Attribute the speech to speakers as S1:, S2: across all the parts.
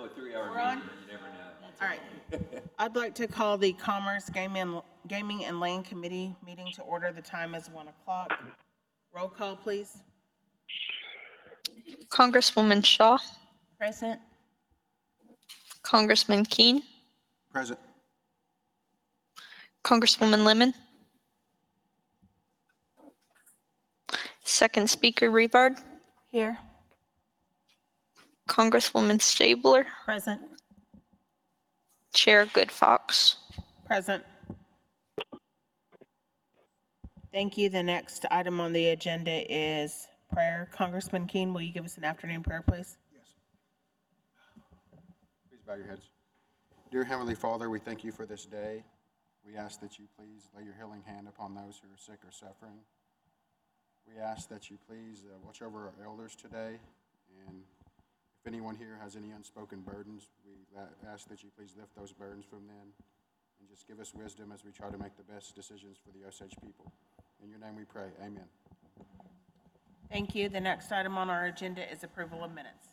S1: a 3-hour
S2: We're on?
S1: meeting, but you never know.
S2: All right. I'd like to call the Commerce, Gaming and Land Committee meeting to order. The time is 1 o'clock. Roll call, please.
S3: Congresswoman Shaw,
S2: Present.
S3: Congressman Keene,
S4: Present.
S3: Congresswoman Lemon, Second Speaker Rivard,
S2: Here.
S3: Congresswoman Stabler,
S2: Present.
S3: Chair Good Fox.
S2: Present. Thank you. The next item on the agenda is prayer. Congressman Keene, will you give us an afternoon prayer, please?
S4: Yes. Please bow your heads. Dear Heavenly Father, we thank you for this day. We ask that you please lay your healing hand upon those who are sick or suffering. We ask that you please watch over our elders today. And if anyone here has any unspoken burdens, we ask that you please lift those burdens from them and just give us wisdom as we try to make the best decisions for the Osage people. In your name we pray. Amen.
S2: Thank you. The next item on our agenda is approval of minutes.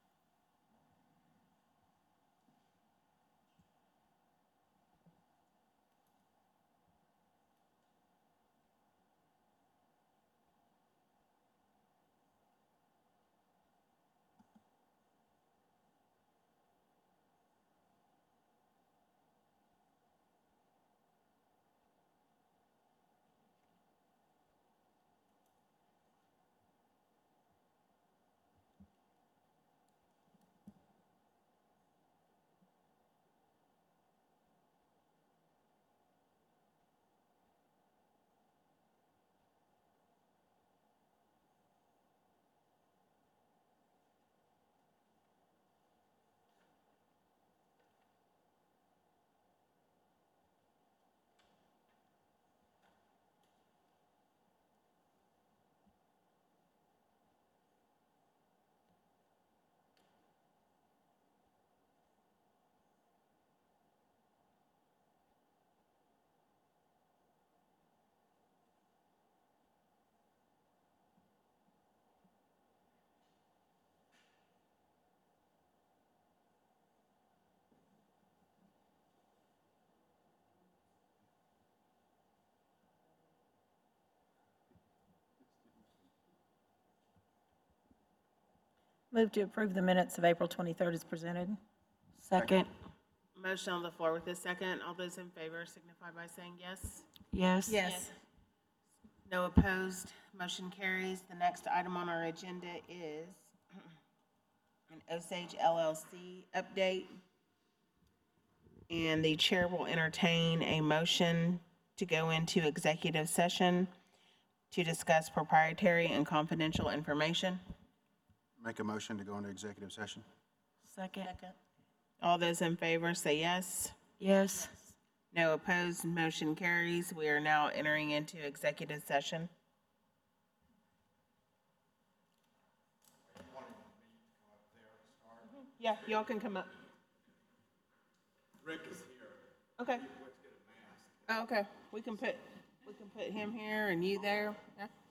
S5: Move to approve the minutes of April 23rd as presented.
S2: Second. Motion on the floor with a second. All those in favor signify by saying yes.
S5: Yes.
S2: Yes. No opposed. Motion carries. The next item on our agenda is an Osage LLC update. And the chair will entertain a motion to go into executive session to discuss proprietary and confidential information.
S4: Make a motion to go into executive session.
S5: Second.
S2: All those in favor say yes.
S5: Yes.
S2: No opposed. Motion carries. We are now entering into executive session. Yeah, y'all can come up.
S6: Rick is here.
S2: Okay. Oh, okay. We can put him here and you there. Yeah.